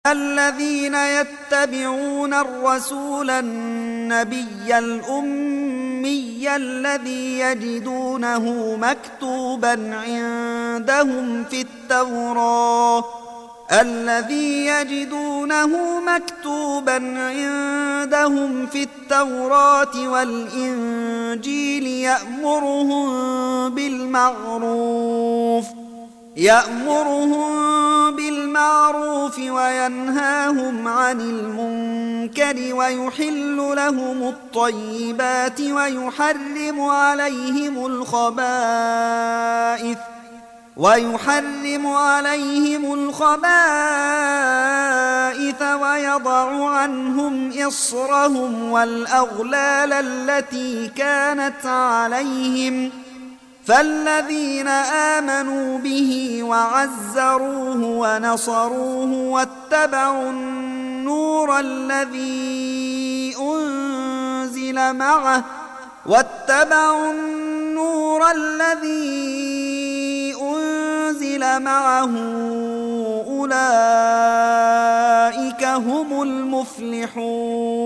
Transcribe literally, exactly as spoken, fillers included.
الذين يتبعون الرسول النبي الأمي الذي يجدونه مكتوبا عندهم في التوراة الذي يجدونه مكتوبا عندهم في التوراة والإنجيل يأمرهم بالمعروف يأمرهم بالمعروف وينهاهم عن المنكر ويحل لهم الطيبات ويحرم عليهم الخبائث ويحرم عليهم الخبائث ويضع عنهم إصرهم والأغلال التي كانت عليهم فالذين آمنوا به وعزروه ونصروه واتبعوا النور الذي أنزل معه واتبعوا النور الذي أنزل معه أولئك هم المفلحون.